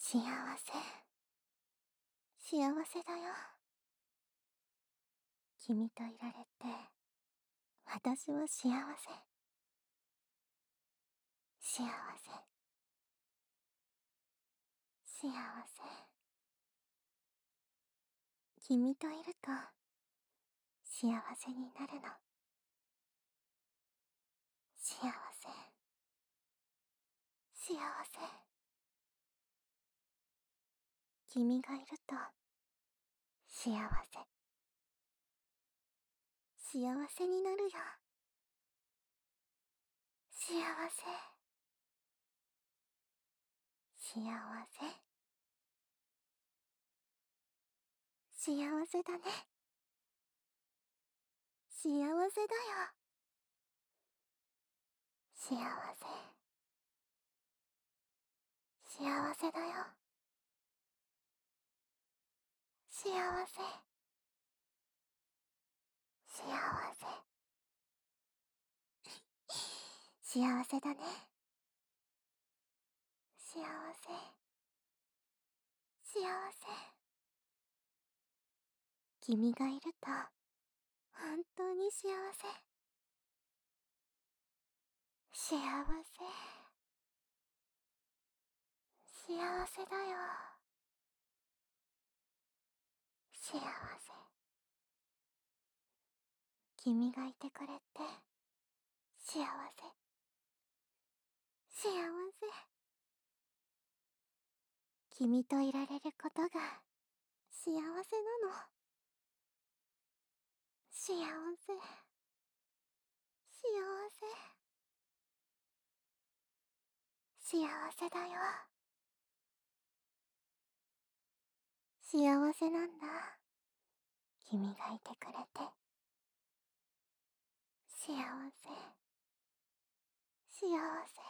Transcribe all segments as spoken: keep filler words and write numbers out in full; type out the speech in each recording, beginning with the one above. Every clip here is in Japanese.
幸せ、幸せだよ。君といられて、私は幸せ。幸せ、幸せ。君といると、幸せになるの。幸せ、幸せ。君がいると、幸せ。幸せになるよ。幸せ、幸せ。幸せだね。幸せだよ。幸せ、幸せだよ。幸せ、幸せ。幸せだね。幸せ、幸せ。君がいると、本当に幸せ。幸せ、幸せだよ。幸せ。君がいてくれて、幸せ。幸せ。君といられることが、幸せなの。幸せ、幸せ。幸せだよ。幸せなんだ。君がいてくれて。幸せ、幸せ。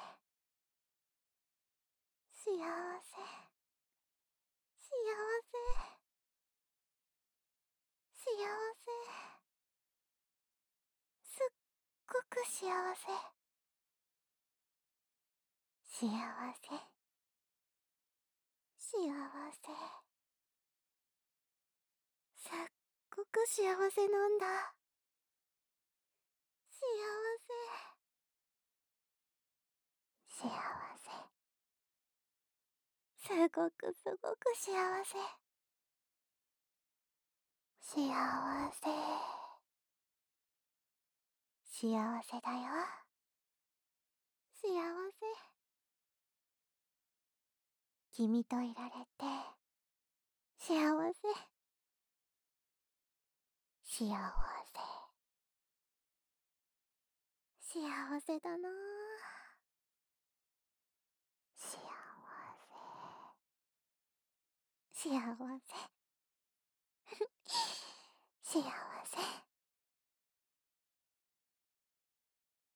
幸せ、幸せ。幸せ。すっごく幸せ。幸せ、幸せ。すっごく幸せなんだ。幸せ、幸せ。すごくすごく幸せ。幸せ、幸せだよ。幸せ。君といられて、幸せ。幸せ、幸せだな。幸せ、幸せ。幸せ。